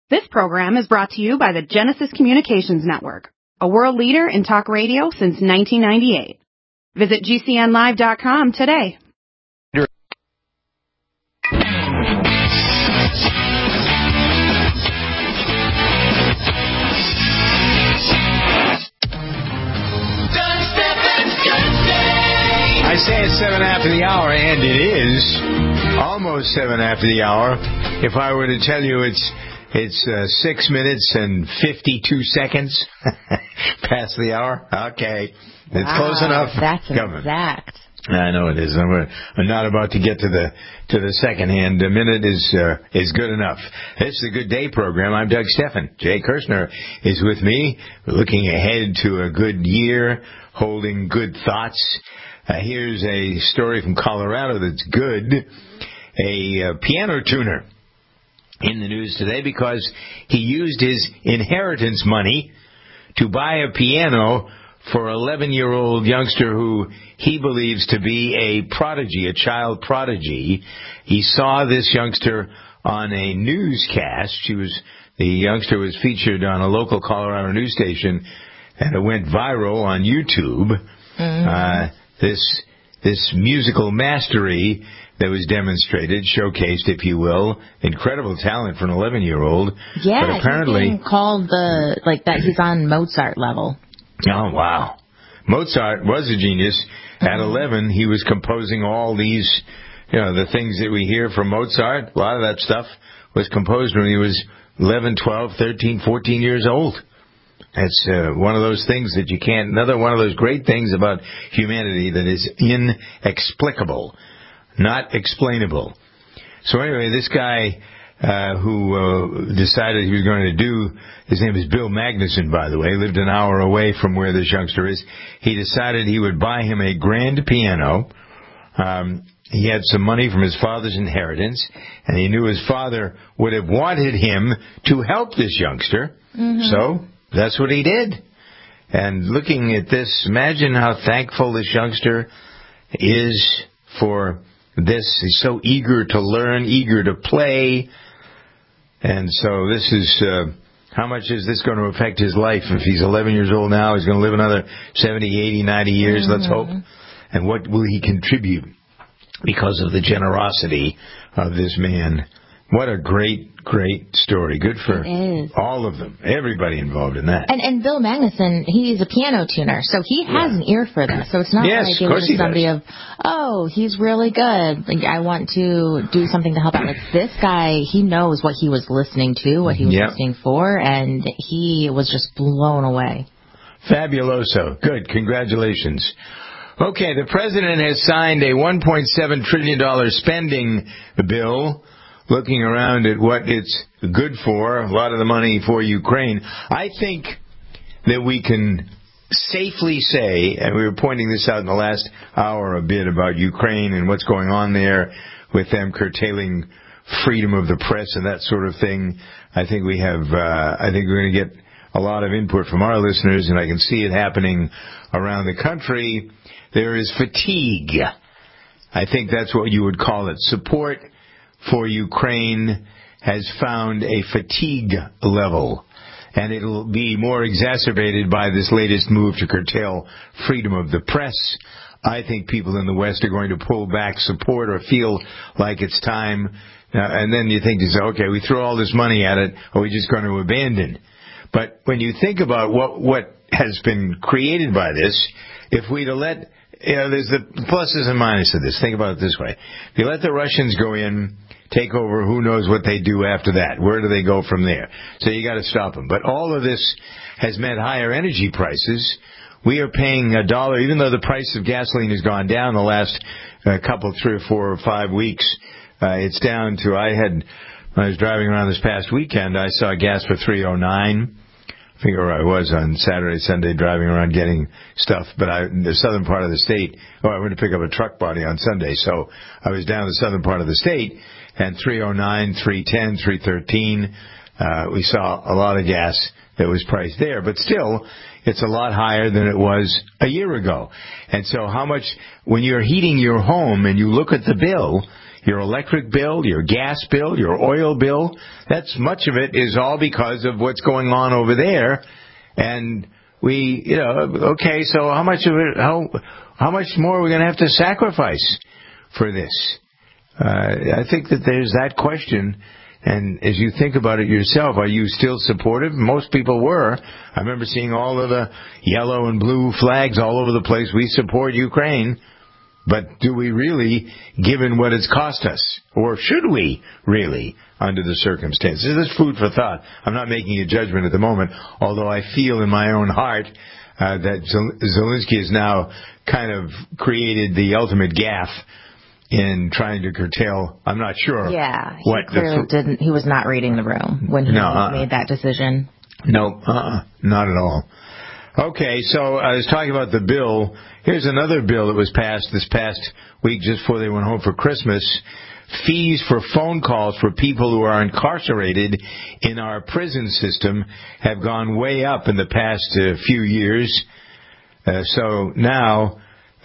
This program is brought to you by the Genesis Communications Network, a world leader in talk radio since 1998. Visit GCNlive.com today. I say it's 7 after the hour, and it is almost 7 after the hour. If I were to tell you it's 6 minutes and 52 seconds past the hour, okay, it's close enough. That's exact. I know it is. I'm not about to get to the second hand. A minute is good enough. This is a Good Day program. I'm Doug Steffen. Jay Kirshner is with me. We're looking ahead to a good year, holding good thoughts. Here's a story from Colorado that's good. A piano tuner in the news today because he used his inheritance money to buy a piano for an 11-year-old youngster who he believes to be a prodigy, a child prodigy. He saw this youngster on a newscast. The youngster was featured on a local Colorado news station, and it went viral on YouTube. Mm-hmm. This musical mastery that was demonstrated, showcased, if you will, incredible talent for an 11-year-old. Yeah, but apparently, he's being called that he's on Mozart level. Oh, wow. Mozart was a genius. At 11, he was composing all these, the things that we hear from Mozart. A lot of that stuff was composed when he was 11, 12, 13, 14 years old. It's one of those things that you can't, another one of those great things about humanity that is inexplicable, not explainable. So anyway, this guy who decided he was going to do, his name is Bill Magnuson, by the way, lived an hour away from where this youngster is. He decided he would buy him a grand piano. He had some money from his father's inheritance, and he knew his father would have wanted him to help this youngster. Mm-hmm. So that's what he did. And looking at this, imagine how thankful this youngster is for this. He's so eager to learn, eager to play. And so this is, how much is this going to affect his life? If he's 11 years old now, he's going to live another 70, 80, 90 years, mm-hmm. Let's hope. And what will he contribute because of the generosity of this man? What a great, great story. Good for all of them, everybody involved in that. And Bill Magnuson, he's a piano tuner, so he has an ear for this. So it's not like it was just somebody he's really good. Like, I want to do something to help out. Like, this guy, he knows what he was listening to, what he was listening for, and he was just blown away. Fabuloso. Good. Congratulations. Okay, the president has signed a $1.7 trillion spending bill. Looking around at what it's good for, a lot of the money for Ukraine, I think that we can safely say, and we were pointing this out in the last hour a bit about Ukraine and what's going on there with them curtailing freedom of the press and that sort of thing. I think we have, I think we're going to get a lot of input from our listeners, and I can see it happening around the country. There is fatigue. I think that's what you would call it. Support for Ukraine has found a fatigue level, and it'll be more exacerbated by this latest move to curtail freedom of the press. I think people in the West are going to pull back support or feel like it's time, and then you think, okay, we throw all this money at it, are we just going to abandon? But when you think about what has been created by this, if we'd have let, there's the pluses and minuses of this. Think about it this way. If you let the Russians go in, take over, who knows what they do after that? Where do they go from there? So you got to stop them. But all of this has meant higher energy prices. We are paying $1, even though the price of gasoline has gone down the last couple, 3 or 4 or 5 weeks. It's down to, when I was driving around this past weekend, I saw gas for $3.09. I think where I was on Saturday, Sunday, driving around getting stuff. But the southern part of the state, I went to pick up a truck body on Sunday, so I was down in the southern part of the state, and $3.09, $3.10, $3.13. We saw a lot of gas that was priced there, but still, it's a lot higher than it was a year ago. And so how much, when you're heating your home and you look at the bill, your electric bill, your gas bill, your oil bill. Much of it is all because of what's going on over there. And we, okay, so how much of it, how much more are we going to have to sacrifice for this? I think that there's that question. And as you think about it yourself, are you still supportive? Most people were. I remember seeing all of the yellow and blue flags all over the place. We support Ukraine. But do we really, given what it's cost us? Or should we really, under the circumstances? This is food for thought. I'm not making a judgment at the moment, although I feel in my own heart that Zelensky has now kind of created the ultimate gaffe in trying to curtail. I'm not sure. Yeah, he clearly didn't. He was not reading the room when he made that decision. No, not at all. Okay, so I was talking about the bill. Here's another bill that was passed this past week just before they went home for Christmas. Fees for phone calls for people who are incarcerated in our prison system have gone way up in the past few years. So now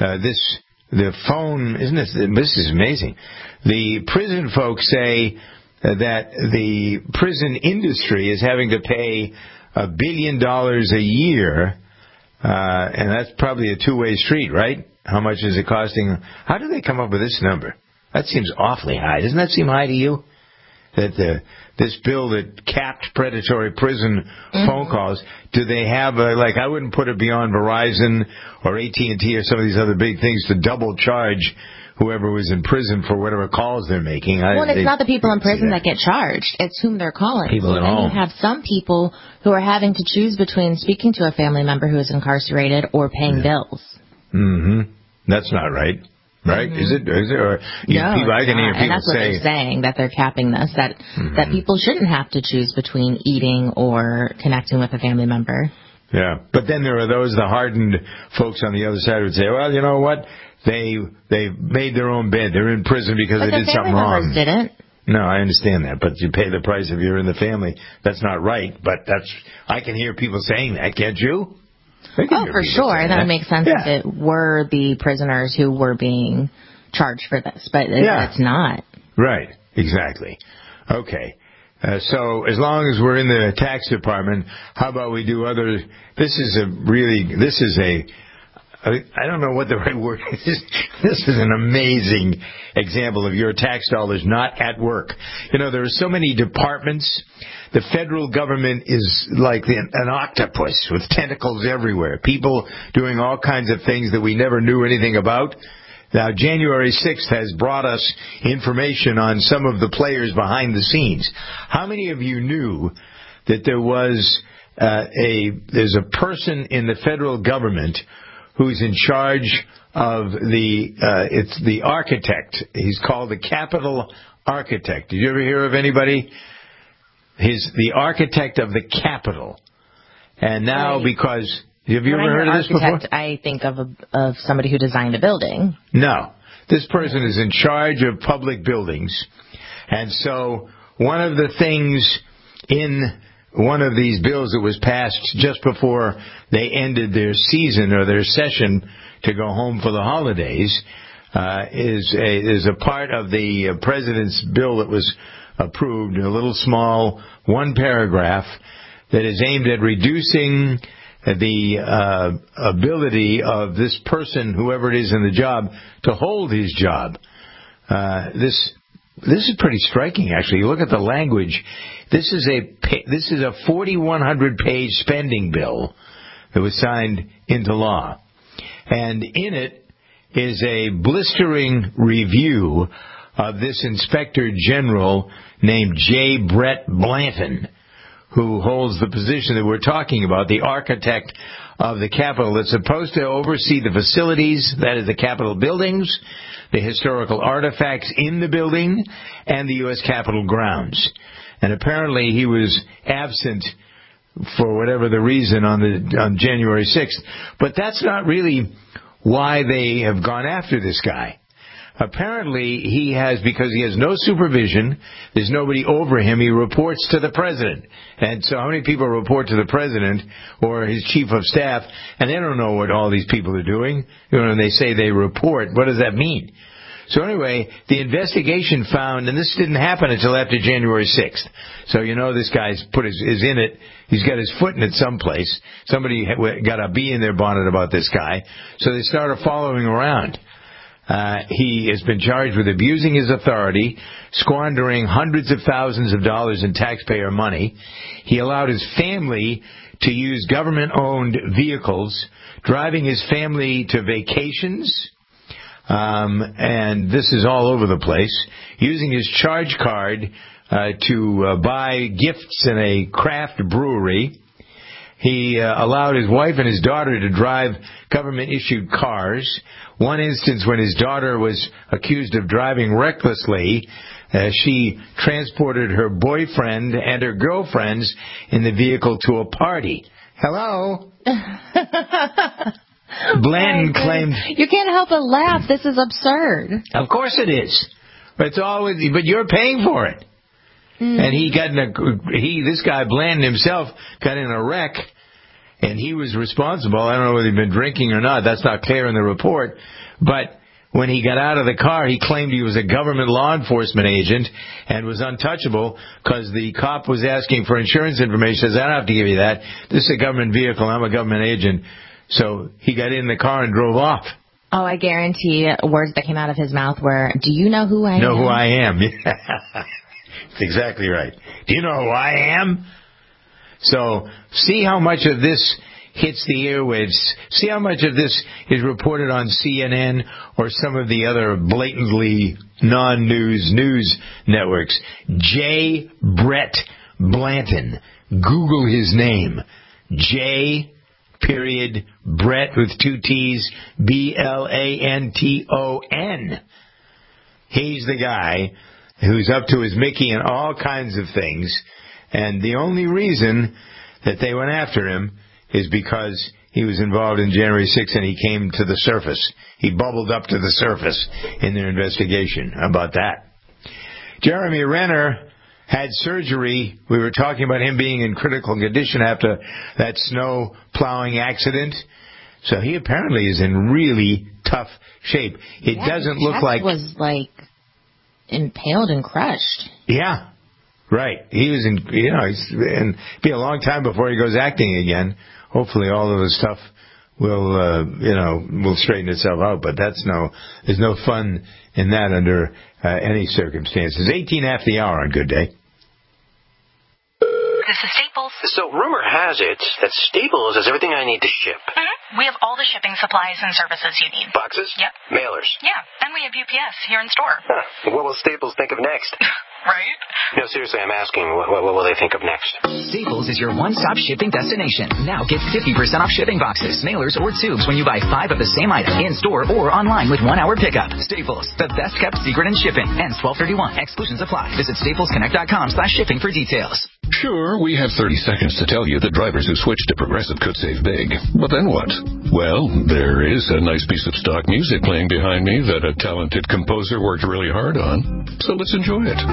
the phone, this is amazing. The prison folks say that the prison industry is having to pay $1 billion a year, and that's probably a two-way street, right? How much is it costing? How do they come up with this number? That seems awfully high. Doesn't that seem high to you? That this bill that capped predatory prison phone calls, do they have I wouldn't put it beyond Verizon or AT&T or some of these other big things to double charge whoever was in prison for whatever calls they're making. Well, it's not the people in prison that get charged. It's whom they're calling. People at home. And you have some people who are having to choose between speaking to a family member who is incarcerated or paying bills. Mm-hmm. That's not right. Right? Is it? Or no, people, I can hear people and that's what they're saying, that they're capping this, that people shouldn't have to choose between eating or connecting with a family member. Yeah, but then there are the hardened folks on the other side who would say, well, you know what? They made their own bed. They're in prison because they did something wrong. But didn't. No, I understand that, but you pay the price if you're in the family. That's not right, but I can hear people saying that, can't you? Oh, for sure. That would make sense if it were the prisoners who were being charged for this, but it's not. Right, exactly. Okay. So as long as we're in the tax department, how about we do other... I don't know what the right word is. This is an amazing example of your tax dollars not at work. There are so many departments. The federal government is like an octopus with tentacles everywhere. People doing all kinds of things that we never knew anything about. Now, January 6th has brought us information on some of the players behind the scenes. How many of you knew that there's a person in the federal government who's in charge of it's the architect. He's called the Capitol Architect. Did you ever hear of anybody? He's the architect of the Capitol. And now because... Have you ever heard of this before? I think of somebody who designed a building. No. This person is in charge of public buildings. And so one of the things in one of these bills that was passed just before they ended their season or their session to go home for the holidays is a part of the president's bill that was approved, a little small one paragraph that is aimed at reducing the ability of this person, whoever it is in the job, to hold his job. This is pretty striking, actually. You look at the language. This is a 4,100-page spending bill that was signed into law. And in it is a blistering review of this Inspector General named J. Brett Blanton, who holds the position that we're talking about, the architect of the Capitol, that's supposed to oversee the facilities, that is the Capitol buildings, the historical artifacts in the building, and the U.S. Capitol grounds. And apparently he was absent for whatever the reason on January 6th. But that's not really why they have gone after this guy. Apparently because he has no supervision, there's nobody over him, he reports to the president. And so how many people report to the president or his chief of staff, and they don't know what all these people are doing? When they say they report, what does that mean? So anyway, the investigation found, and this didn't happen until after January 6th. So this guy's is in it. He's got his foot in it someplace. Somebody got a bee in their bonnet about this guy. So they started following around. He has been charged with abusing his authority, squandering hundreds of thousands of dollars in taxpayer money. He allowed his family to use government-owned vehicles, driving his family to vacations, and this is all over the place, using his charge card to buy gifts in a craft brewery. He allowed his wife and his daughter to drive government-issued cars. One instance when his daughter was accused of driving recklessly, she transported her boyfriend and her girlfriends in the vehicle to a party. Hello? Blanton claimed... You can't help but laugh. This is absurd. Of course it is. But you're paying for it. And this guy Blanton himself got in a wreck, and he was responsible. I don't know whether he'd been drinking or not. That's not clear in the report. But when he got out of the car, he claimed he was a government law enforcement agent and was untouchable because the cop was asking for insurance information. He says, I don't have to give you that. This is a government vehicle. I'm a government agent. So he got in the car and drove off. Oh, I guarantee words that came out of his mouth were, do you know who I am? Know who I am. That's exactly right. Do you know who I am? So see how much of this hits the airwaves. See how much of this is reported on CNN or some of the other blatantly non-news news networks. J. Brett Blanton. Google his name. J. Brett with 2 T's, Blanton. He's the guy who's up to his Mickey in all kinds of things. And the only reason that they went after him is because he was involved in January 6th and he came to the surface. He bubbled up to the surface in their investigation. How about that? Jeremy Renner had surgery. We were talking about him being in critical condition after that snow plowing accident. So he apparently is in really tough shape. It doesn't look like... was like impaled and crushed. Yeah. Right. He was in, it'll be a long time before he goes acting again. Hopefully all of the stuff will straighten itself out, but there's no fun in that under any circumstances. 18 after the hour on Good Day. This is Staples. So rumor has it that Staples has everything I need to ship. Mm-hmm. We have all the shipping supplies and services you need. Boxes? Yep. Mailers? Yeah, and we have UPS here in store. Huh. What will Staples think of next? Right? No, seriously, I'm asking, what will they think of next? Staples is your one-stop shipping destination. Now get 50% off shipping boxes, mailers, or tubes when you buy 5 of the same item in-store or online with 1-hour pickup. Staples, the best-kept secret in shipping. Ends 12/31. Exclusions apply. Visit staplesconnect.com/shipping for details. Sure, we have 30 seconds to tell you that drivers who switch to Progressive could save big. But then what? Well, there is a nice piece of stock music playing behind me that a talented composer worked really hard on. So let's enjoy it.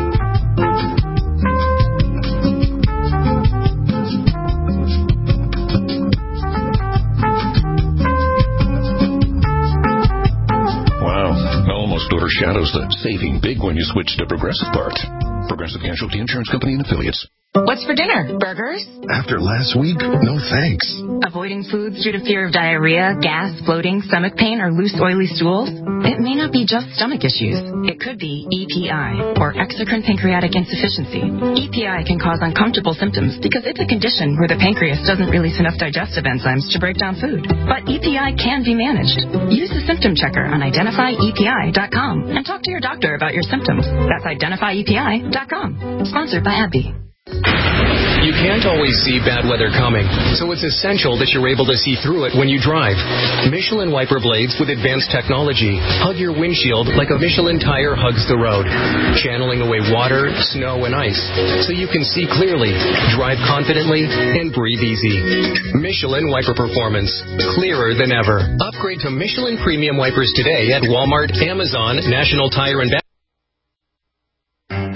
Wow, almost overshadows the saving big when you switch to Progressive part. Progressive Casualty Insurance Company and Affiliates. What's for dinner? Burgers? After last week, no thanks. Avoiding foods due to fear of diarrhea, gas, bloating, stomach pain, or loose, oily stools? It may not be just stomach issues. It could be EPI, or exocrine pancreatic insufficiency. EPI can cause uncomfortable symptoms because it's a condition where the pancreas doesn't release enough digestive enzymes to break down food. But EPI can be managed. Use the symptom checker on identifyepi.com and talk to your doctor about your symptoms. That's identifyepi.com. Sponsored by AbbVie. You can't always see bad weather coming, so it's essential that you're able to see through it when you drive. Michelin wiper blades with advanced technology hug your windshield like a Michelin tire hugs the road, channeling away water, snow, and ice so you can see clearly, drive confidently, and breathe easy. Michelin wiper performance, clearer than ever. Upgrade to Michelin premium wipers today at Walmart, Amazon, National Tire and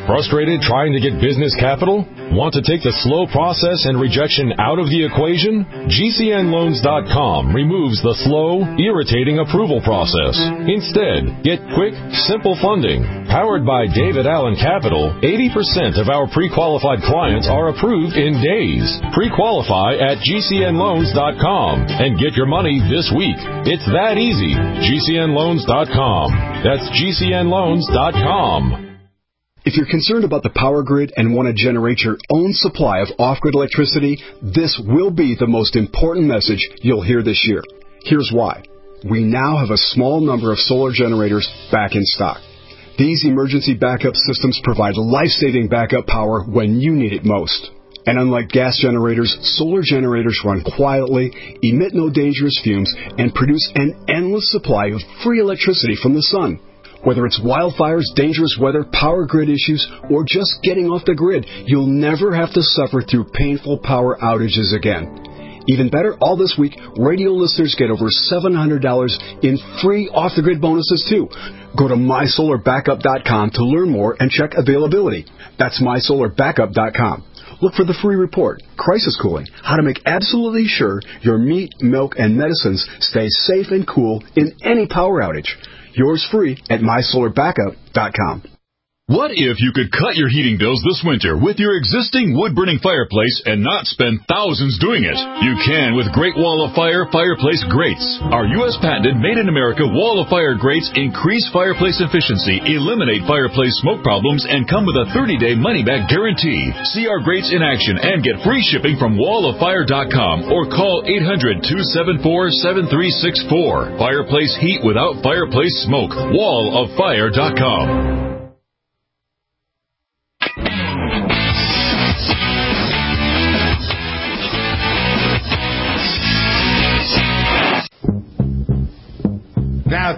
Frustrated trying to get business capital? Want to take the slow process and rejection out of the equation? GCNLoans.com removes the slow, irritating approval process. Instead, get quick, simple funding. Powered by David Allen Capital, 80% of our pre-qualified clients are approved in days. Pre-qualify at GCNLoans.com and get your money this week. It's that easy. GCNLoans.com. That's GCNLoans.com. If you're concerned about the power grid and want to generate your own supply of off-grid electricity, this will be the most important message you'll hear this year. Here's why. We now have a small number of solar generators back in stock. These emergency backup systems provide life-saving backup power when you need it most. And unlike gas generators, solar generators run quietly, emit no dangerous fumes, and produce an endless supply of free electricity from the sun. Whether it's wildfires, dangerous weather, power grid issues, or just getting off the grid, you'll never have to suffer through painful power outages again. Even better, all this week, radio listeners get over $700 in free off-the-grid bonuses, too. Go to MySolarBackup.com to learn more and check availability. That's MySolarBackup.com. Look for the free report, Crisis Cooling, how to make absolutely sure your meat, milk, and medicines stay safe and cool in any power outage. Yours free at MySolarBackup.com. What if you could cut your heating bills this winter with your existing wood-burning fireplace and not spend thousands doing it? You can with Great Wall of Fire fireplace grates. Our U.S. patented made-in-America Wall of Fire grates increase fireplace efficiency, eliminate fireplace smoke problems, and come with a 30-day money-back guarantee. See our grates in action and get free shipping from walloffire.com or call 800-274-7364. Fireplace heat without fireplace smoke. walloffire.com. Now,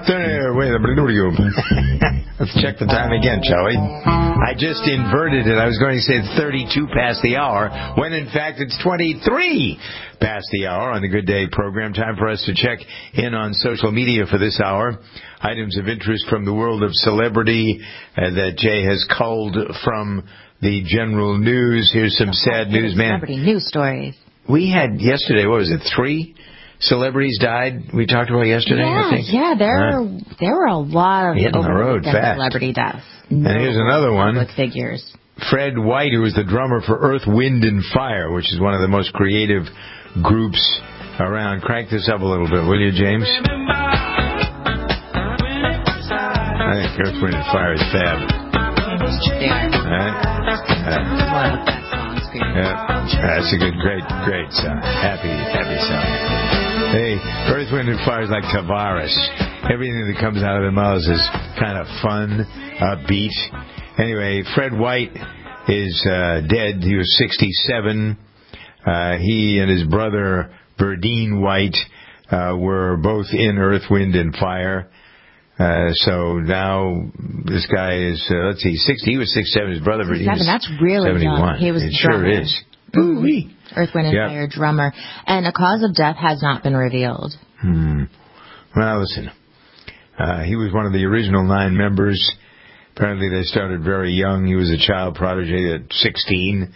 let's check the time again, shall we? I just inverted it. I was going to say it's 32 past the hour, when in fact it's 23 past the hour on the Good Day program. Time for us to check in on social media for this hour. Items of interest from the world of celebrity that Jay has culled from the general news. Here's some sad news, man. Celebrity news stories. We had yesterday, what was it, 3 celebrities died? We talked about yesterday, I think. Yeah, there were a lot of hitting the road fast celebrity deaths. And here's another one. Public figures. Fred White, who was the drummer for Earth, Wind, and Fire, which is one of the most creative groups around. Crank this up a little bit, will you, James? I think Earth, Wind, and Fire is fab. That's a good, great song. Happy song. Hey, Earth, Wind, and Fire is like Tavares. Everything that comes out of their mouths is kind of fun, upbeat. Anyway, Fred White is dead. He was 67. He and his brother, Verdine White, were both in Earth, Wind, and Fire. So now this guy is, 60. He was 67. His brother, Verdine, was that's really 71. Young. He was it sure is. Ooh-wee. Earth, Wind, and Fire drummer. And a cause of death has not been revealed. Well, listen. He was one of the original 9 members. Apparently they started very young. He was a child prodigy at 16.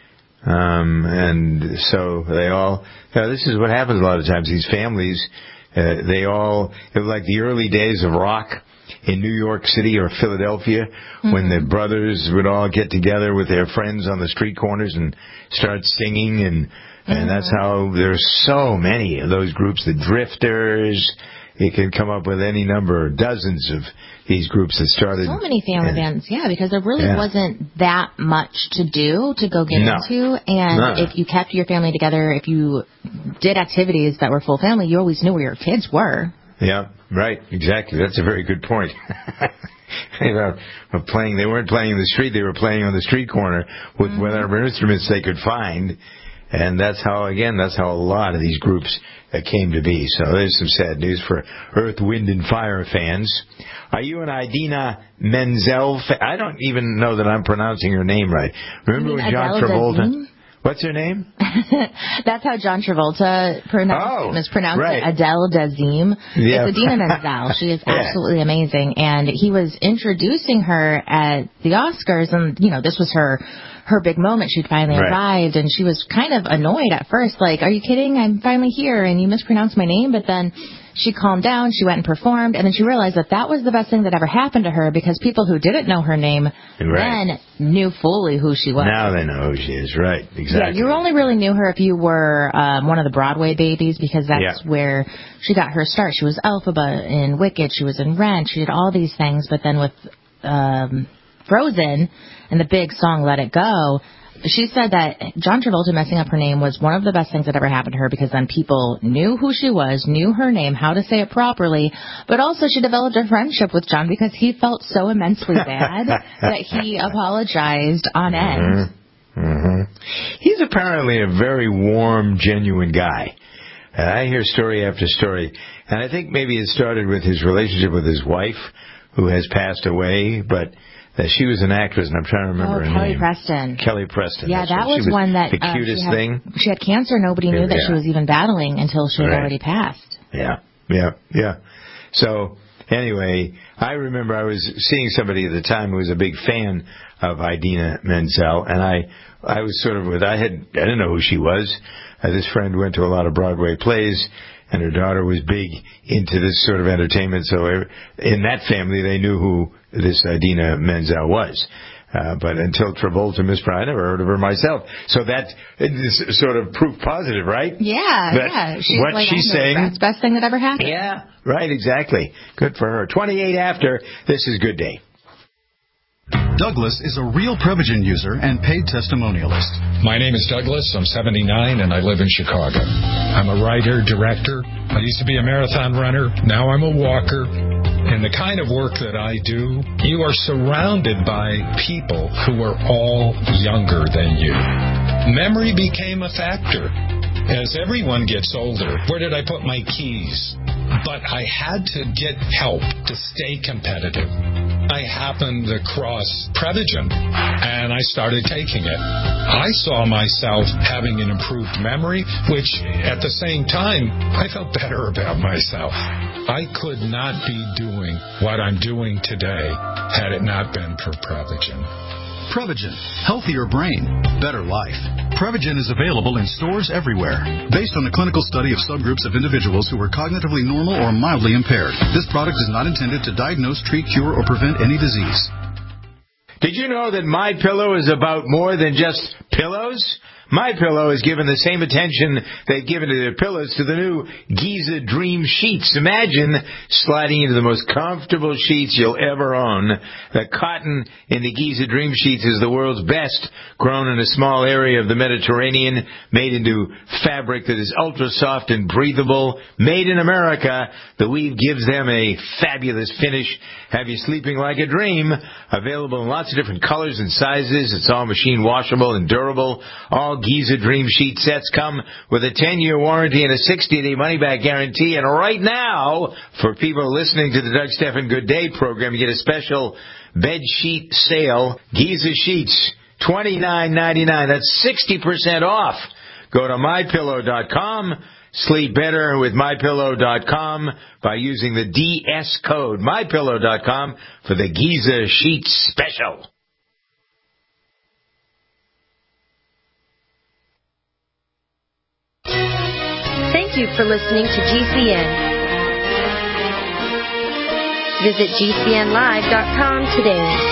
And so they all... this is what happens a lot of times. These families, it was like the early days of rock in New York City or Philadelphia, when the brothers would all get together with their friends on the street corners and start singing, and that's how there's so many of those groups. The Drifters, you can come up with any number, dozens of these groups that started. So many family bands, because there really wasn't that much to do to go get into, and if you kept your family together, if you did activities that were full family, you always knew where your kids were. Yeah, right, exactly. That's a very good point. They were playing. They weren't playing in the street. They were playing on the street corner with whatever instruments they could find, and that's how a lot of these groups came to be. So there's some sad news for Earth, Wind, and Fire fans. Are you an Idina Menzel fan? I don't even know that I'm pronouncing her name right. Remember when John Travolta? What's her name? That's how John Travolta mispronounced right. it. Adele Dazeem. Yeah. It's Idina Menzel. She is absolutely amazing. And he was introducing her at the Oscars, and, this was her big moment. She'd finally arrived, and she was kind of annoyed at first, like, are you kidding? I'm finally here, and you mispronounced my name. But then she calmed down, she went and performed, and then she realized that was the best thing that ever happened to her, because people who didn't know her name then knew fully who she was. Now they know who she is, right, exactly. Yeah, you only really knew her if you were one of the Broadway babies, because that's where she got her start. She was Elphaba in Wicked, she was in Rent, she did all these things, but then with Frozen and the big song Let It Go, she said that John Travolta messing up her name was one of the best things that ever happened to her, because then people knew who she was, knew her name, how to say it properly, but also she developed a friendship with John because he felt so immensely bad that he apologized on end. He's apparently a very warm, genuine guy. I hear story after story, and I think maybe it started with his relationship with his wife, who has passed away, but she was an actress, and I'm trying to remember her Kelly name. Preston. Kelly Preston. Yeah, that was one that the cutest thing. She had cancer. Nobody knew that she was even battling until she had already passed. Yeah. So anyway, I remember I was seeing somebody at the time who was a big fan of Idina Menzel, and I was sort of I didn't know who she was. This friend went to a lot of Broadway plays, and her daughter was big into this sort of entertainment, so in that family they knew who this Idina Menzel was. But until Travolta mispronounced, I never heard of her myself. So that is sort of proof positive, right? Yeah. She's saying, that's the best thing that ever happened. Yeah, right, exactly. Good for her. 28 after, this is Good Day. Douglas is a real Prevagen user and paid testimonialist. My name is Douglas. I'm 79 and I live in Chicago. I'm a writer, director. I used to be a marathon runner. Now I'm a walker. And the kind of work that I do, you are surrounded by people who are all younger than you. Memory became a factor. As everyone gets older, where did I put my keys? But I had to get help to stay competitive. I happened across Prevagen, and I started taking it. I saw myself having an improved memory, which at the same time, I felt better about myself. I could not be doing what I'm doing today had it not been for Prevagen. Prevagen. Healthier brain, better life. Prevagen is available in stores everywhere. Based on a clinical study of subgroups of individuals who were cognitively normal or mildly impaired, this product is not intended to diagnose, treat, cure, or prevent any disease. Did you know that MyPillow is about more than just pillows? MyPillow has given the same attention they've given to their pillows to the new Giza Dream Sheets. Imagine sliding into the most comfortable sheets you'll ever own. The cotton in the Giza Dream Sheets is the world's best, grown in a small area of the Mediterranean, made into fabric that is ultra soft and breathable. Made in America, the weave gives them a fabulous finish. Have you sleeping like a dream? Available in lots of different colors and sizes. It's all machine washable and durable. All Giza Dream Sheet sets come with a 10-year warranty and a 60-day money-back guarantee. And right now, for people listening to the Doug Stephan Good Day program, you get a special bed sheet sale. Giza Sheets, $29.99. That's 60% off. Go to MyPillow.com. Sleep better with MyPillow.com by using the DS code. MyPillow.com for the Giza Sheets special. Thank you for listening to GCN. Visit GCNlive.com today.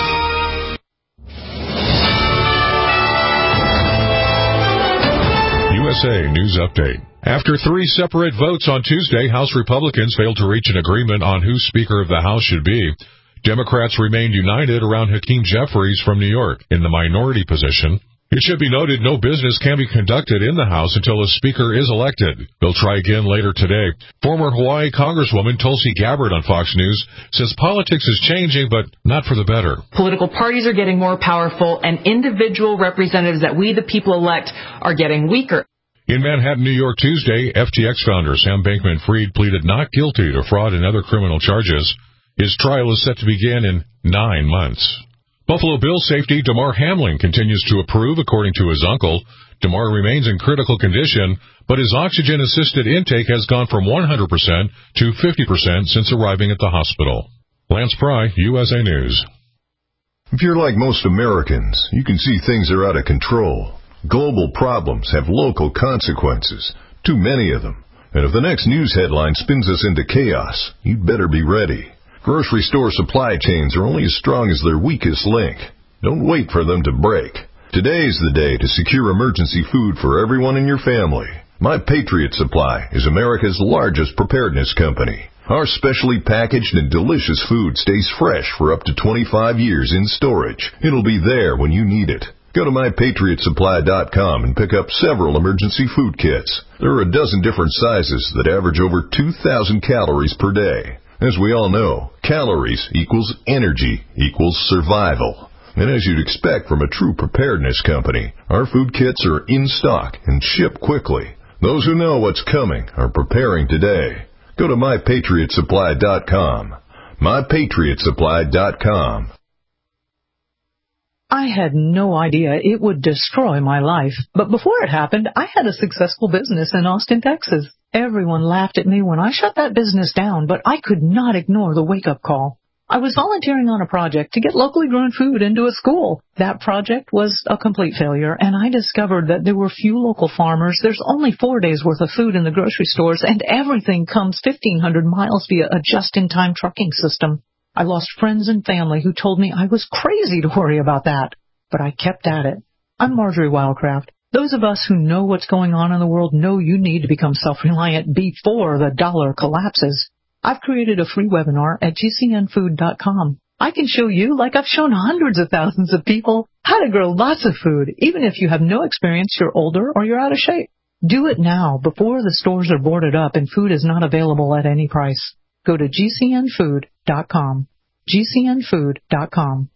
USA News Update. After 3 separate votes on Tuesday, House Republicans failed to reach an agreement on who Speaker of the House should be. Democrats remained united around Hakeem Jeffries from New York in the minority position. It should be noted no business can be conducted in the House until a Speaker is elected. They'll try again later today. Former Hawaii Congresswoman Tulsi Gabbard on Fox News says politics is changing, but not for the better. Political parties are getting more powerful, and individual representatives that we, the people, elect are getting weaker. In Manhattan, New York, Tuesday, FTX founder Sam Bankman-Fried pleaded not guilty to fraud and other criminal charges. His trial is set to begin in 9 months. Buffalo Bills safety Damar Hamlin continues to improve, according to his uncle. Damar remains in critical condition, but his oxygen-assisted intake has gone from 100% to 50% since arriving at the hospital. Lance Pry, USA News. If you're like most Americans, you can see things are out of control. Global problems have local consequences, too many of them. And if the next news headline spins us into chaos, you'd better be ready. Grocery store supply chains are only as strong as their weakest link. Don't wait for them to break. Today's the day to secure emergency food for everyone in your family. My Patriot Supply is America's largest preparedness company. Our specially packaged and delicious food stays fresh for up to 25 years in storage. It'll be there when you need it. Go to MyPatriotSupply.com and pick up several emergency food kits. There are a dozen different sizes that average over 2,000 calories per day. As we all know, calories equals energy equals survival. And as you'd expect from a true preparedness company, our food kits are in stock and ship quickly. Those who know what's coming are preparing today. Go to MyPatriotSupply.com. MyPatriotSupply.com. I had no idea it would destroy my life. But before it happened, I had a successful business in Austin, Texas. Everyone laughed at me when I shut that business down, but I could not ignore the wake-up call. I was volunteering on a project to get locally grown food into a school. That project was a complete failure, and I discovered that there were few local farmers. There's only 4 days' worth of food in the grocery stores, and everything comes 1,500 miles via a just-in-time trucking system. I lost friends and family who told me I was crazy to worry about that, but I kept at it. I'm Marjorie Wildcraft. Those of us who know what's going on in the world know you need to become self-reliant before the dollar collapses. I've created a free webinar at GCNfood.com. I can show you, like I've shown hundreds of thousands of people, how to grow lots of food, even if you have no experience, you're older, or you're out of shape. Do it now, before the stores are boarded up and food is not available at any price. Go to GCNfood.com. GCNfood.com.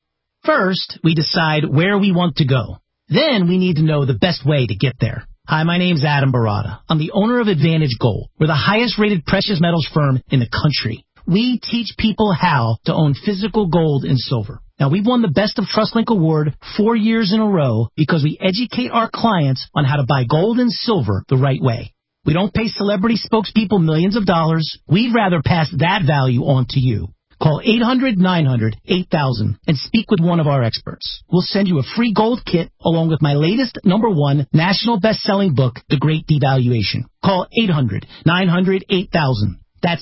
First, we decide where we want to go. Then we need to know the best way to get there. Hi, my name's Adam Barada. I'm the owner of Advantage Gold. We're the highest-rated precious metals firm in the country. We teach people how to own physical gold and silver. Now, we've won the Best of TrustLink Award 4 years in a row because we educate our clients on how to buy gold and silver the right way. We don't pay celebrity spokespeople millions of dollars. We'd rather pass that value on to you. Call 800-900-8000 and speak with one of our experts. We'll send you a free gold kit along with my latest #1 national best-selling book, The Great Devaluation. Call 800-900-8000. That's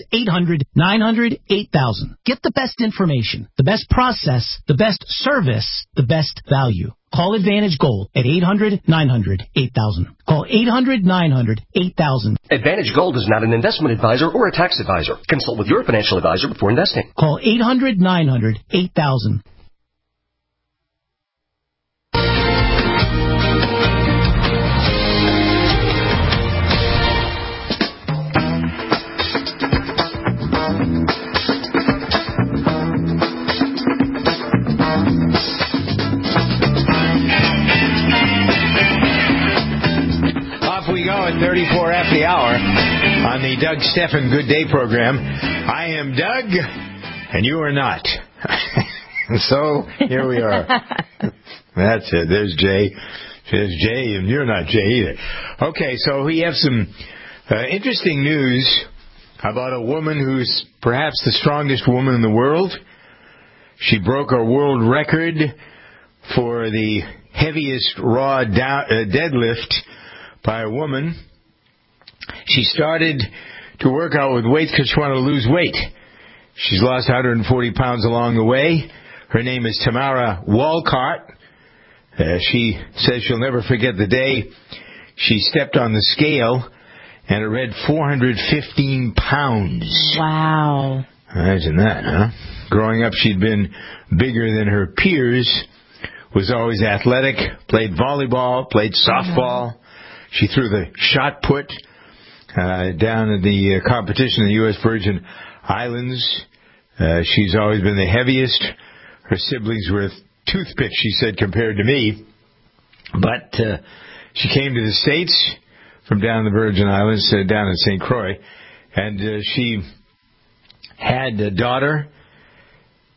800-900-8000. Get the best information, the best process, the best service, the best value. Call Advantage Gold at 800-900-8000. Call 800-900-8000. Advantage Gold is not an investment advisor or a tax advisor. Consult with your financial advisor before investing. Call 800-900-8000. At 34 after the hour on the Doug Stephan Good Day program. I am Doug, and you are not. So, here we are. That's it. There's Jay. There's Jay, and you're not Jay either. Okay, so we have some interesting news about a woman who's perhaps the strongest woman in the world. She broke a world record for the heaviest raw deadlift by a woman. She started to work out with weights because she wanted to lose weight. She's lost 140 pounds along the way. Her name is Tamara Walcott. She says she'll never forget the day she stepped on the scale and it read 415 pounds. Wow. Imagine that, huh? Growing up, she'd been bigger than her peers, was always athletic, played volleyball, played softball. She threw the shot put down at the competition in the U.S. Virgin Islands. She's always been the heaviest. Her siblings were toothpicks, she said, compared to me. But she came to the States from down in the Virgin Islands, down in St. Croix, and she had a daughter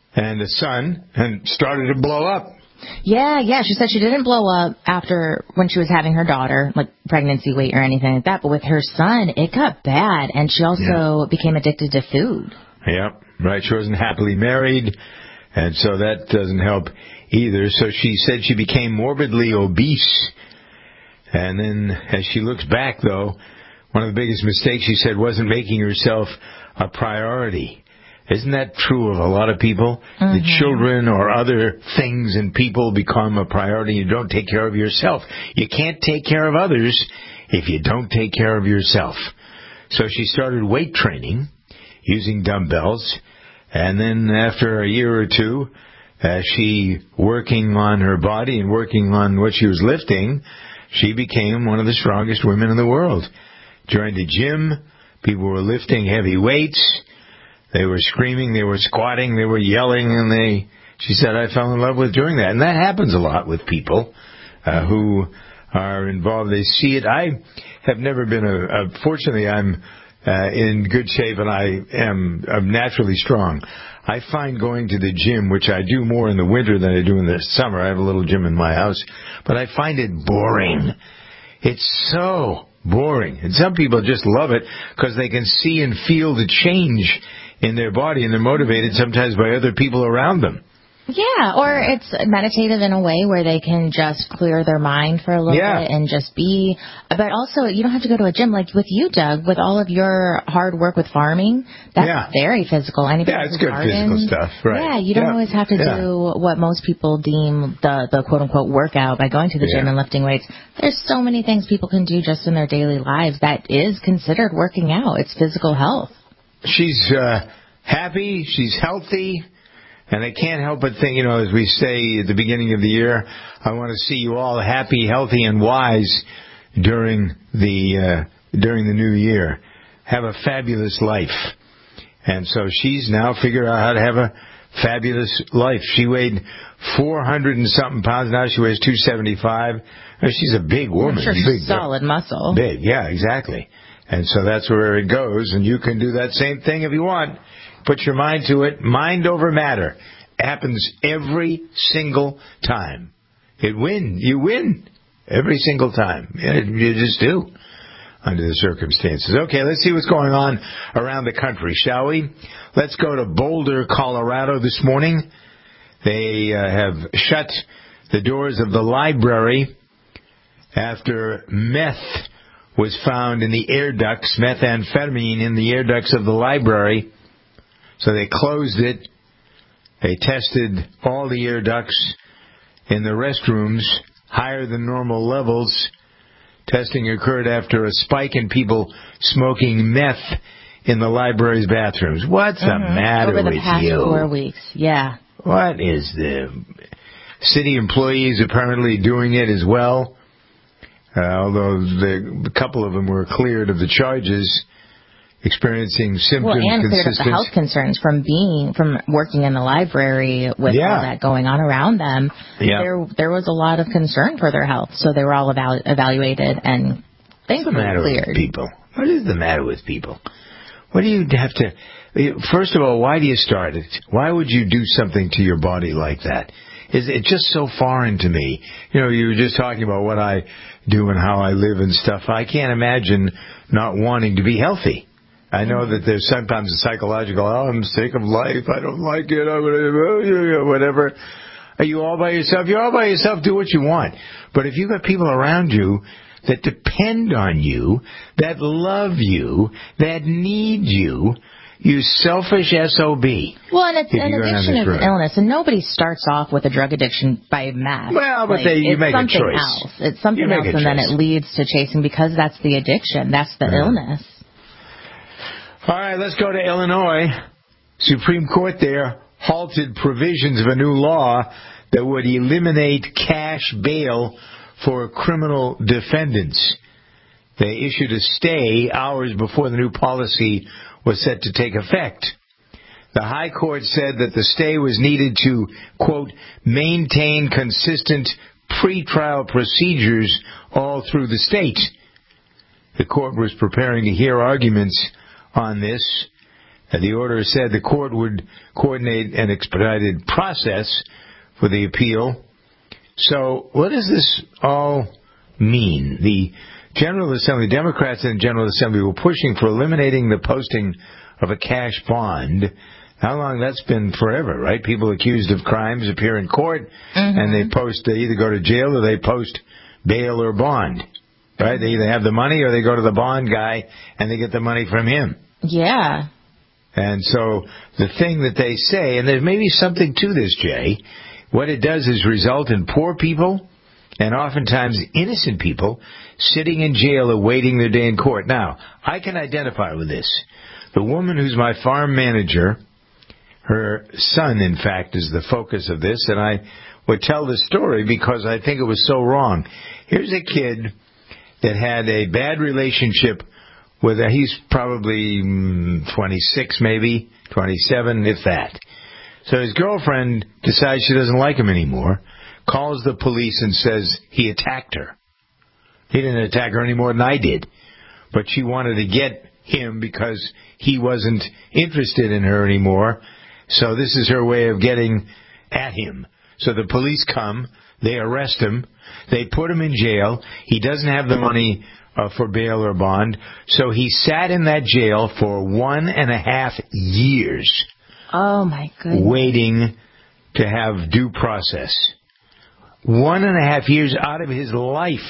and the son, and started to blow up. Yeah. She said she didn't blow up after when she was having her daughter, like pregnancy weight or anything like that. But with her son, it got bad, and she also became addicted to food. Yep, right. She wasn't happily married, and so that doesn't help either. So she said she became morbidly obese. And then as she looks back, though, one of the biggest mistakes, she said, wasn't making herself a priority. Isn't that true of a lot of people? Mm-hmm. The children or other things and people become a priority. You don't take care of yourself. You can't take care of others if you don't take care of yourself. So she started weight training using dumbbells. And then after a year or two, she working on her body and working on what she was lifting, she became one of the strongest women in the world. Joined a gym. People were lifting heavy weights. They were screaming, they were squatting, they were yelling, and she said, I fell in love with doing that. And that happens a lot with people who are involved. They see it. I have never been fortunately, I'm in good shape, and I'm naturally strong. I find going to the gym, which I do more in the winter than I do in the summer. I have a little gym in my house, but I find it boring. It's so boring. And some people just love it because they can see and feel the change in their body, and they're motivated sometimes by other people around them. Yeah, or it's meditative in a way where they can just clear their mind for a little bit and just be. But also, you don't have to go to a gym like with you, Doug, with all of your hard work with farming. That's very physical. Anybody it's good physical stuff, right? Yeah, you don't always have to do what most people deem the quote-unquote workout by going to the gym and lifting weights. There's so many things people can do just in their daily lives that is considered working out. It's physical health. She's happy. She's healthy. And I can't help but think, as we say at the beginning of the year, I want to see you all happy, healthy, and wise during the new year. Have a fabulous life. And so she's now figured out how to have a fabulous life. She weighed 400 and something pounds. Now she weighs 275. She's a big woman. I'm sure she's solid muscle. Big, yeah, exactly. And so that's where it goes. And you can do that same thing if you want. Put your mind to it. Mind over matter. It happens every single time. You win every single time. You just do under the circumstances. Okay, let's see what's going on around the country, shall we? Let's go to Boulder, Colorado this morning. They have shut the doors of the library after meth was found in the air ducts, methamphetamine in the air ducts of the library. So they closed it. They tested all the air ducts in the restrooms, higher than normal levels. Testing occurred after a spike in people smoking meth in the library's bathrooms. What's the matter with you? Over the past 4 weeks, yeah. What is the city employees apparently doing it as well? Although a couple of them were cleared of the charges. Experiencing symptoms and cleared up the health concerns from working in the library with all that going on around them. Yeah. There was a lot of concern for their health, so they were all evaluated and thankfully cleared. With people? What is the matter with people? What do you have to? First of all, why do you start it? Why would you do something to your body like that? Is it just so foreign to me? You were just talking about what I do and how I live and stuff. I can't imagine not wanting to be healthy. I know that there's sometimes a psychological, I'm sick of life, I don't like it, whatever. Are you all by yourself? You're all by yourself, do what you want. But if you've got people around you that depend on you, that love you, that need you, you selfish SOB. Well, and it's an addiction is an illness, and nobody starts off with a drug addiction by math. Well, but you make a choice. Else. It's something else, and then it leads to chasing because that's the addiction. That's the illness. All right, let's go to Illinois. Supreme Court there halted provisions of a new law that would eliminate cash bail for criminal defendants. They issued a stay hours before the new policy was set to take effect. The High Court said that the stay was needed to, quote, maintain consistent pretrial procedures all through the state. The court was preparing to hear arguments on this. The order said the court would coordinate an expedited process for the appeal. So what does this all mean? The General Assembly, Democrats in the General Assembly were pushing for eliminating the posting of a cash bond. How long? That's been forever, right? People accused of crimes appear in court, and they either go to jail or they post bail or bond, right? They either have the money or they go to the bond guy and they get the money from him. Yeah. And so the thing that they say, and there may be something to this, Jay, what it does is result in poor people and oftentimes innocent people sitting in jail awaiting their day in court. Now, I can identify with this. The woman who's my farm manager, her son, in fact, is the focus of this, and I would tell the story because I think it was so wrong. Here's a kid that had a bad relationship with he's probably 26 maybe, 27, if that. So his girlfriend decides she doesn't like him anymore, calls the police and says he attacked her. He didn't attack her any more than I did, but she wanted to get him because he wasn't interested in her anymore. So this is her way of getting at him. So the police come, they arrest him, they put him in jail. He doesn't have the money for bail or bond, so he sat in that jail for 1.5 years. Oh, my goodness. Waiting to have due process. 1.5 years out of his life.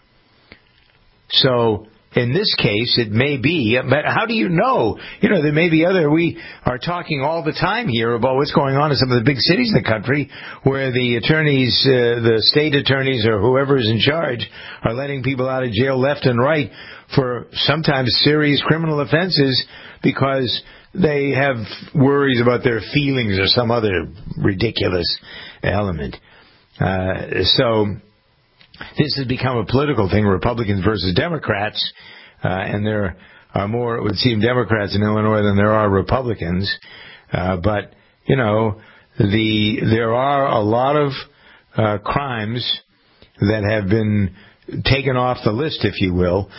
So, in this case, it may be, but how do you know? You know, there may be we are talking all the time here about what's going on in some of the big cities in the country where the attorneys, the state attorneys or whoever is in charge are letting people out of jail left and right for sometimes serious criminal offenses because they have worries about their feelings or some other ridiculous element. So this has become a political thing, Republicans versus Democrats, and there are more, it would seem, Democrats in Illinois than there are Republicans. But, you know, there are a lot of crimes that have been taken off the list, if you will,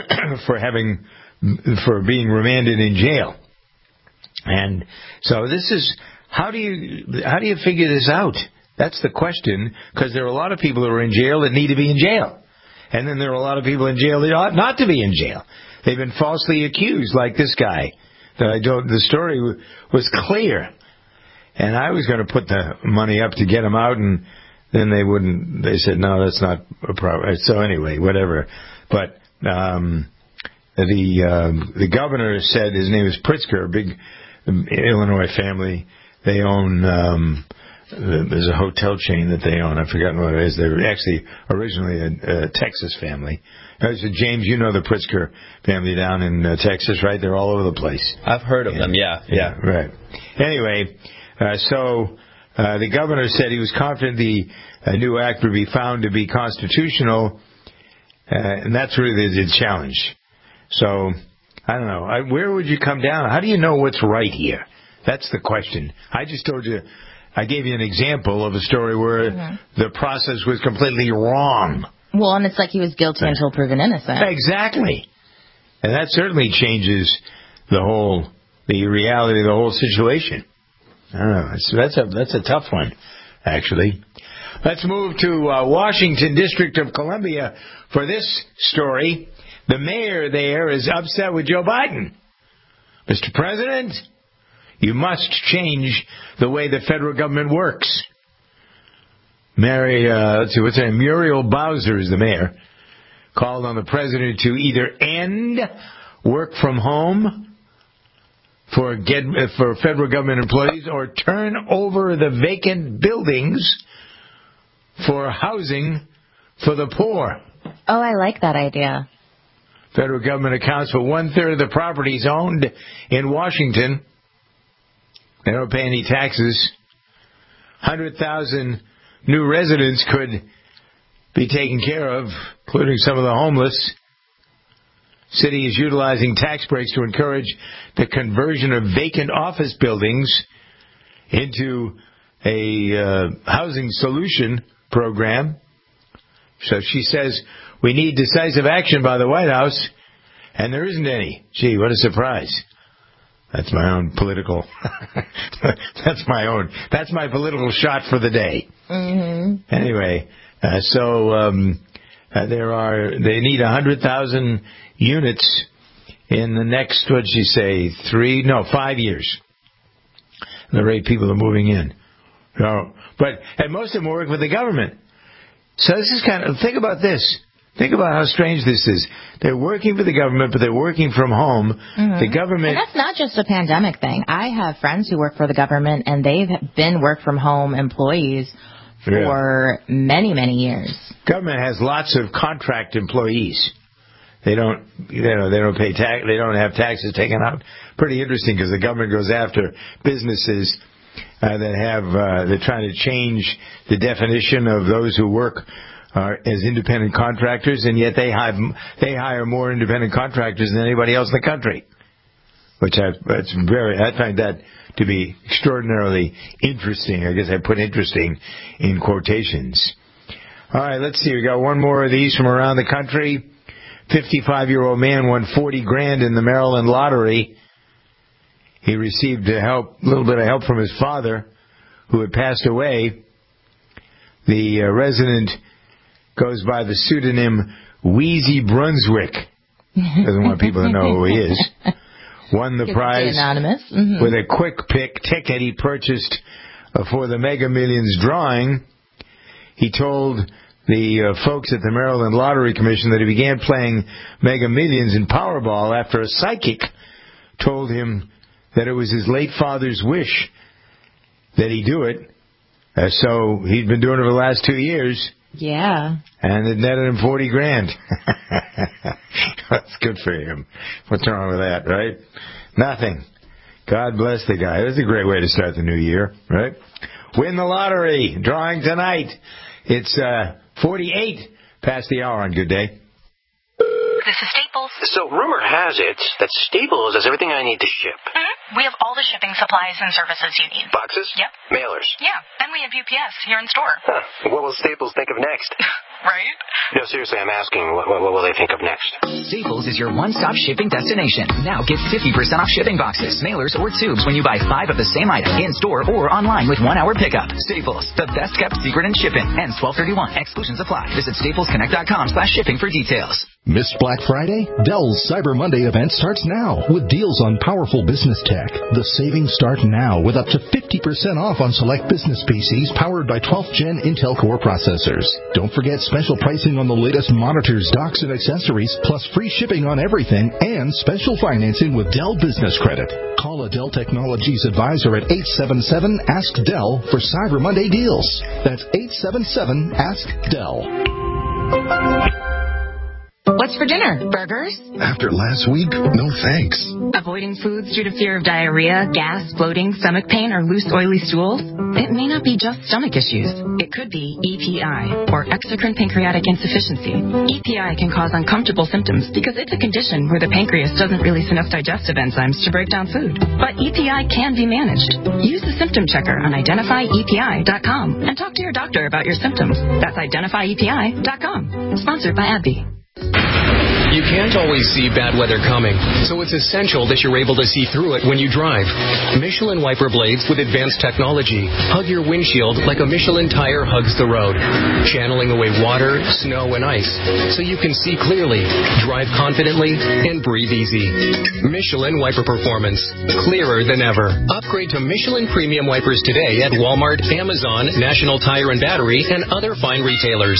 for being remanded in jail. And so this is, how do you figure this out? That's the question, because there are a lot of people who are in jail that need to be in jail. And then there are a lot of people in jail that ought not to be in jail. They've been falsely accused, like this guy. The story was clear. And I was going to put the money up to get him out, and then they wouldn't. They said, no, that's not a problem. So anyway, whatever. But the governor said, his name is Pritzker, a big Illinois family. They own... there's a hotel chain that they own. I've forgotten what it is. They were actually originally a Texas family. So James, you know the Pritzker family down in Texas, right? They're all over the place. I've heard of them, yeah. Right. Anyway, so the governor said he was confident the new act would be found to be constitutional, and that's really the challenge. So, I don't know. Where would you come down? How do you know what's right here? That's the question. I just told you... I gave you an example of a story where the process was completely wrong. Well, and it's like he was guilty until proven innocent. Exactly. And that certainly changes the reality of the whole situation. I don't know. That's a tough one, actually. Let's move to Washington, District of Columbia for this story. The mayor there is upset with Joe Biden. Mr. President, you must change the way the federal government works. Muriel Bowser is the mayor. Called on the president to either end work from home for federal government employees or turn over the vacant buildings for housing for the poor. Oh, I like that idea. Federal government accounts for 1/3 of the properties owned in Washington. They don't pay any taxes. 100,000 new residents could be taken care of, including some of the homeless. City is utilizing tax breaks to encourage the conversion of vacant office buildings into a housing solution program. So she says, we need decisive action by the White House, and there isn't any. Gee, what a surprise. That's my own political. That's my political shot for the day. Mm-hmm. Anyway, they need 100,000 units in the next, 5 years. The rate people are moving in. And most of them work with the government. So this is think about this. Think about how strange this is. They're working for the government, but they're working from home. Mm-hmm. The government... And that's not just a pandemic thing. I have friends who work for the government, and they've been work-from-home employees for many, many years. Government has lots of contract employees. They don't pay tax. They don't have taxes taken out. Pretty interesting because the government goes after businesses they're trying to change the definition of those who work as independent contractors, and yet they hire more independent contractors than anybody else in the country. Which I find that to be extraordinarily interesting. I guess I put interesting in quotations. All right, let's see. We got one more of these from around the country. 55-year-old man won $40,000 in the Maryland lottery. He received a little bit of help from his father, who had passed away. The resident goes by the pseudonym Wheezy Brunswick. Doesn't want people to know who he is. Won the prize with a quick pick ticket he purchased for the Mega Millions drawing. He told the folks at the Maryland Lottery Commission that he began playing Mega Millions and Powerball after a psychic told him that it was his late father's wish that he do it. So he'd been doing it for the last 2 years. Yeah. And it netted him $40,000. That's good for him. What's wrong with that, right? Nothing. God bless the guy. That's a great way to start the new year, right? Win the lottery. Drawing tonight. It's 48 past the hour on Good Day. This is Staples. So rumor has it that Staples has everything I need to ship. Mm-hmm. We have all the shipping supplies and services you need. Boxes? Yep. Mailers? Yeah. And we have UPS here in store. Huh. What will Staples think of next? Right? No, seriously, I'm asking, what will they think of next? Staples is your one-stop shipping destination. Now get 50% off shipping boxes, mailers, or tubes when you buy 5 of the same item in-store or online with 1-hour pickup. Staples, the best-kept secret in shipping. Ends 12/31. Exclusions apply. Visit staplesconnect.com/shipping for details. Missed Black Friday? Dell's Cyber Monday event starts now with deals on powerful business tech. The savings start now with up to 50% off on select business PCs powered by 12th Gen Intel Core processors. Don't forget special pricing on the latest monitors, docks, and accessories, plus free shipping on everything and special financing with Dell Business Credit. Call a Dell Technologies advisor at 877-ASK-DELL for Cyber Monday deals. That's 877-ASK-DELL. What's for dinner? Burgers? After last week, no thanks. Avoiding foods due to fear of diarrhea, gas, bloating, stomach pain, or loose, oily stools? It may not be just stomach issues. It could be EPI, or exocrine pancreatic insufficiency. EPI can cause uncomfortable symptoms because it's a condition where the pancreas doesn't release enough digestive enzymes to break down food. But EPI can be managed. Use the symptom checker on identifyepi.com and talk to your doctor about your symptoms. That's identifyepi.com. Sponsored by AbbVie. You can't always see bad weather coming, so it's essential that you're able to see through it when you drive. Michelin wiper blades with advanced technology hug your windshield like a Michelin tire hugs the road, channeling away water, snow, and ice so you can see clearly, drive confidently, and breathe easy. Michelin wiper performance, clearer than ever. Upgrade to Michelin premium wipers today at Walmart, Amazon, National Tire and Battery, and other fine retailers.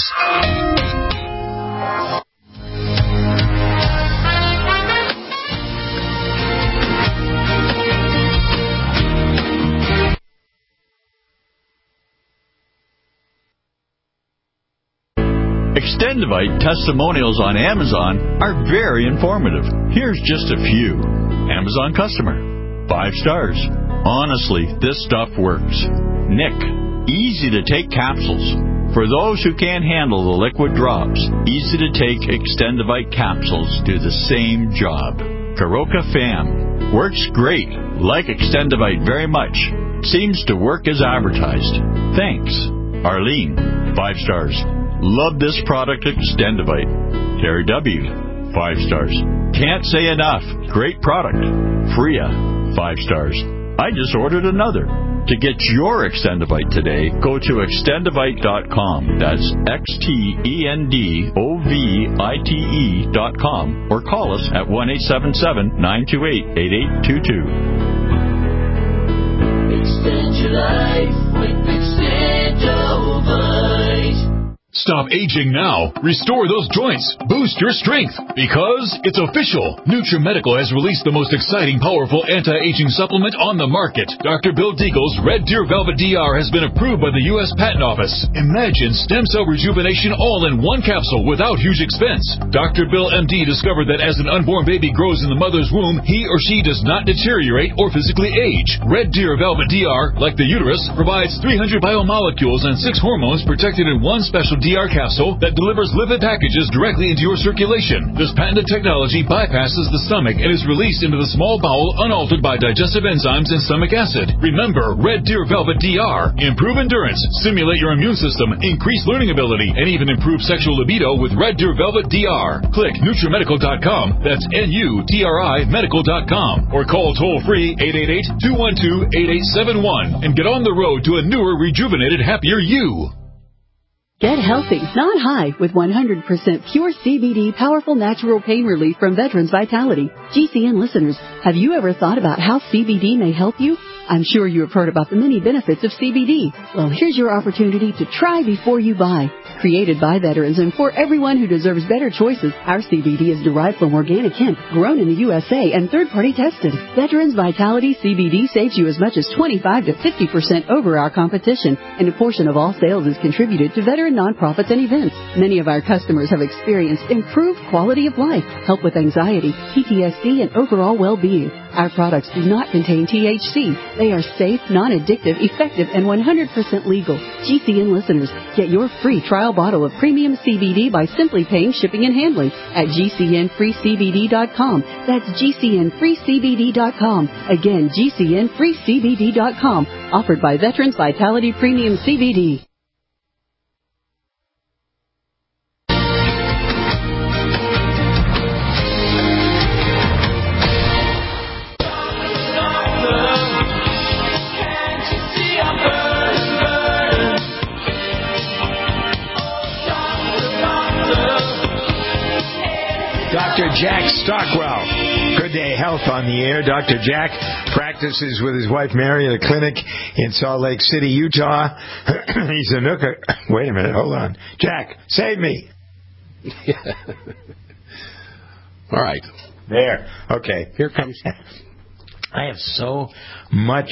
Extendivite testimonials on Amazon are very informative. Here's just a few. Amazon customer. 5 stars. Honestly, this stuff works. Nick. Easy to take capsules. For those who can't handle the liquid drops, easy to take Extendivite capsules do the same job. Karoka Fam. Works great. Like Extendivite very much. Seems to work as advertised. Thanks. Arlene. 5 stars. Love this product, Extendivite. Terry W. 5 stars. Can't say enough. Great product. Freya. 5 stars. I just ordered another. To get your Extendovite today, go to Extendovite.com. That's XTENDOVITE.com. Or call us at 1-877-928-8822. Extend your life with Extendovite. Stop aging now. Restore those joints. Boost your strength. Because it's official. NutriMedical has released the most exciting, powerful anti-aging supplement on the market. Dr. Bill Deagle's Red Deer Velvet DR has been approved by the U.S. Patent Office. Imagine stem cell rejuvenation all in one capsule without huge expense. Dr. Bill MD discovered that as an unborn baby grows in the mother's womb, he or she does not deteriorate or physically age. Red Deer Velvet DR, like the uterus, provides 300 biomolecules and 6 hormones protected in one special DR capsule that delivers lipid packages directly into your circulation. This patented technology bypasses the stomach and is released into the small bowel unaltered by digestive enzymes and stomach acid. Remember, Red Deer Velvet DR. Improve endurance, stimulate your immune system, increase learning ability, and even improve sexual libido with Red Deer Velvet DR. Click NutriMedical.com. That's NUTRI Medical.com. Or call toll-free 888-212-8871 and get on the road to a newer, rejuvenated, happier you. Get healthy, not high, with 100% pure CBD powerful natural pain relief from Veterans Vitality. GCN listeners, have you ever thought about how CBD may help you? I'm sure you have heard about the many benefits of CBD. Well, here's your opportunity to try before you buy. Created by veterans and for everyone who deserves better choices, our CBD is derived from organic hemp, grown in the USA, and third-party tested. Veterans Vitality CBD saves you as much as 25 to 50% over our competition, and a portion of all sales is contributed to veteran nonprofits and events. Many of our customers have experienced improved quality of life, help with anxiety, PTSD, and overall well-being. Our products do not contain THC. They are safe, non-addictive, effective, and 100% legal. GCN listeners, get your free trial bottle of premium CBD by simply paying shipping and handling at GCNFreeCBD.com. That's GCNFreeCBD.com. Again, GCNFreeCBD.com. Offered by Veterans Vitality Premium CBD. Dr. Jack Stockwell, Good Day Health on the air. Dr. Jack practices with his wife Mary at a clinic in Salt Lake City, Utah. He's a nooker. Wait a minute, hold on. Jack, save me. All right. There. Okay. Here comes. I have so much.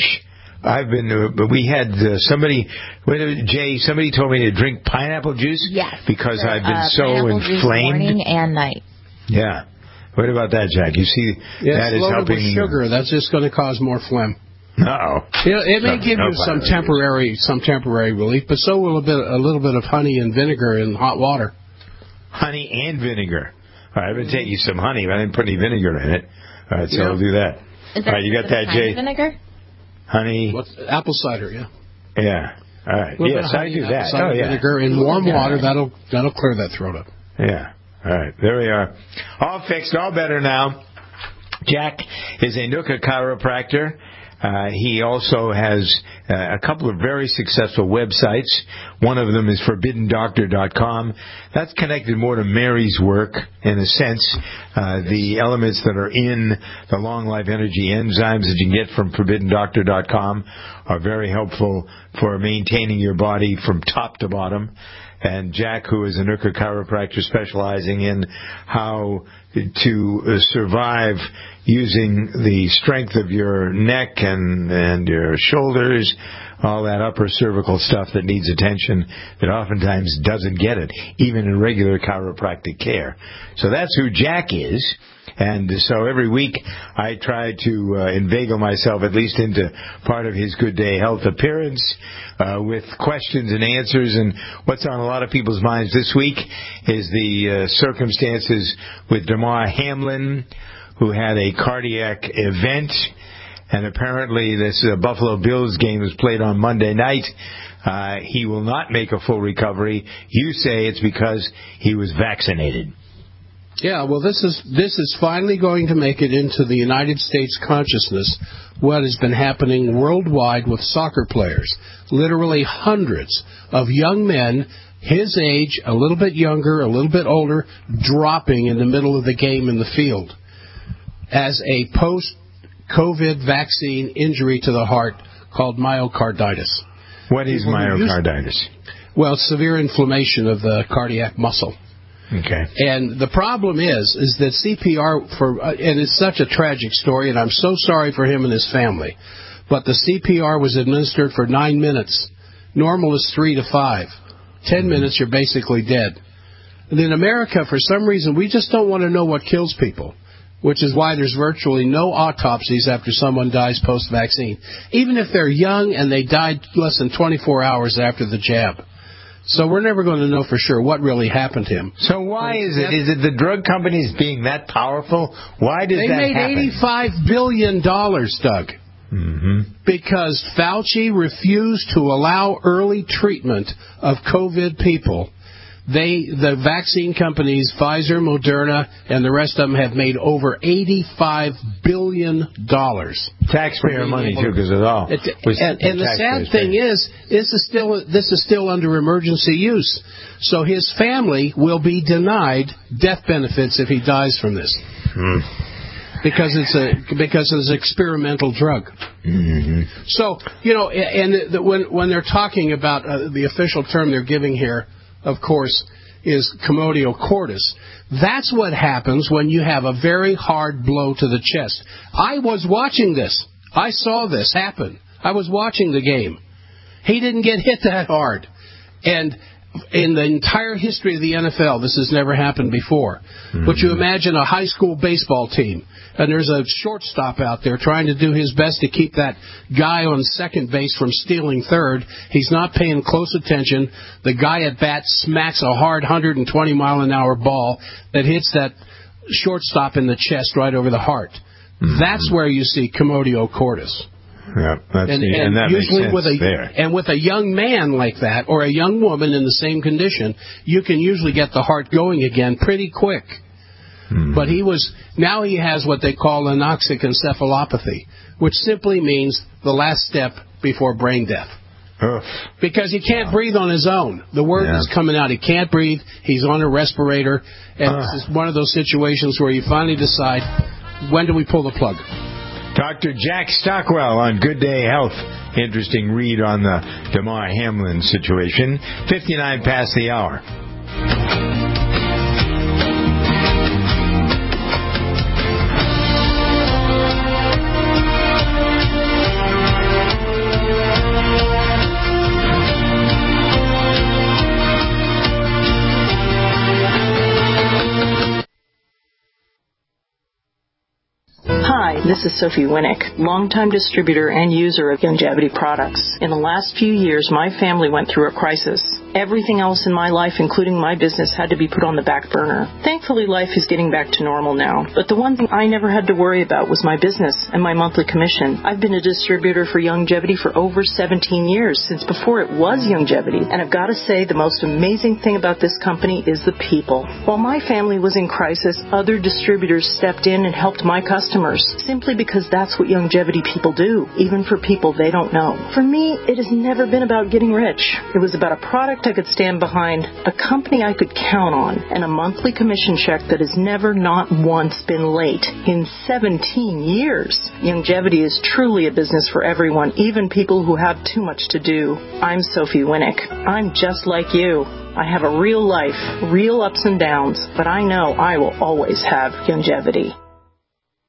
We had somebody told me to drink pineapple juice. Yes. Because I've been so inflamed. Morning and night. Yeah. What about that, Jack? You see, that is helping. With sugar. That's just going to cause more phlegm. No. It may give you some temporary relief, but so will a little bit of honey and vinegar in hot water. Honey and vinegar. All right, I'm going to take you some honey, but I didn't put any vinegar in it. All right, so I'll do that. All right, you got that, Jay? Vinegar? Honey. Apple cider, yeah. Yeah. All right. Yes, I do that. Oh, yeah. Vinegar in warm water, that'll clear that throat up. Yeah. All right. There we are. All fixed, all better now. Jack is a Nooka chiropractor. He also has a couple of very successful websites. One of them is ForbiddenDoctor.com. That's connected more to Mary's work, in a sense. The elements that are in the Long Life Energy enzymes that you can get from ForbiddenDoctor.com are very helpful for maintaining your body from top to bottom. And Jack, who is a Nooka chiropractor specializing in how to survive using the strength of your neck and your shoulders, all that upper cervical stuff that needs attention that oftentimes doesn't get it, even in regular chiropractic care. So that's who Jack is. And so every week I try to inveigle myself at least into part of his Good Day Health appearance with questions and answers. And what's on a lot of people's minds this week is the circumstances with Damar Hamlin, who had a cardiac event. And apparently this Buffalo Bills game was played on Monday night. He will not make a full recovery. You say it's because he was vaccinated. Yeah, well, this is finally going to make it into the United States consciousness, what has been happening worldwide with soccer players. Literally hundreds of young men, his age, a little bit younger, a little bit older, dropping in the middle of the game in the field as a post-COVID vaccine injury to the heart called myocarditis. What is myocarditis? Well, severe inflammation of the cardiac muscle. Okay. And the problem is that CPR, and it's such a tragic story, and I'm so sorry for him and his family, but the CPR was administered for 9 minutes. Normal is 3 to 5. 10 minutes, you're basically dead. And in America, for some reason, we just don't want to know what kills people, which is why there's virtually no autopsies after someone dies post-vaccine, even if they're young and they died less than 24 hours after the jab. So we're never going to know for sure what really happened to him. So why is it? Is it the drug companies being that powerful? Why does that happen? They made $85 billion, Doug. Mm-hmm. Because Fauci refused to allow early treatment of COVID people. The vaccine companies, Pfizer, Moderna, and the rest of them have made over $85 billion. Taxpayer money, too, because of all. And the sad thing is, this is still under emergency use. So his family will be denied death benefits if he dies from this. Because it's an experimental drug. Mm-hmm. So, when they're talking about the official term they're giving here, of course, is commotio cordis. That's what happens when you have a very hard blow to the chest. I was watching this. I saw this happen. I was watching the game. He didn't get hit that hard. And in the entire history of the NFL, this has never happened before. Mm-hmm. But you imagine a high school baseball team, and there's a shortstop out there trying to do his best to keep that guy on second base from stealing third. He's not paying close attention. The guy at bat smacks a hard 120-mile-an-hour ball that hits that shortstop in the chest right over the heart. Mm-hmm. That's where you see commotio cordis. Yeah, and that usually makes sense there. And with a young man like that, or a young woman in the same condition, you can usually get the heart going again pretty quick. Mm-hmm. But now he has what they call anoxic encephalopathy, which simply means the last step before brain death. Ugh. Because he can't breathe on his own. The word is coming out. He can't breathe. He's on a respirator. And this is one of those situations where you finally decide, when do we pull the plug? Dr. Jack Stockwell on Good Day Health. Interesting read on the Damar Hamlin situation. 59 past the hour. Hi, this is Sophie Winnick, longtime distributor and user of Youngevity products. In the last few years, my family went through a crisis. Everything else in my life, including my business, had to be put on the back burner. Thankfully, life is getting back to normal now. But the one thing I never had to worry about was my business and my monthly commission. I've been a distributor for Youngevity for over 17 years, since before it was Youngevity. And I've got to say, the most amazing thing about this company is the people. While my family was in crisis, other distributors stepped in and helped my customers, simply because that's what Youngevity people do, even for people they don't know. For me, it has never been about getting rich. It was about a product I could stand behind, a company I could count on, and a monthly commission check that has never not once been late in 17 years. Youngevity is truly a business for everyone, even people who have too much to do. I'm Sophie Winnick. I'm just like you. I have a real life, real ups and downs, but I know I will always have Youngevity.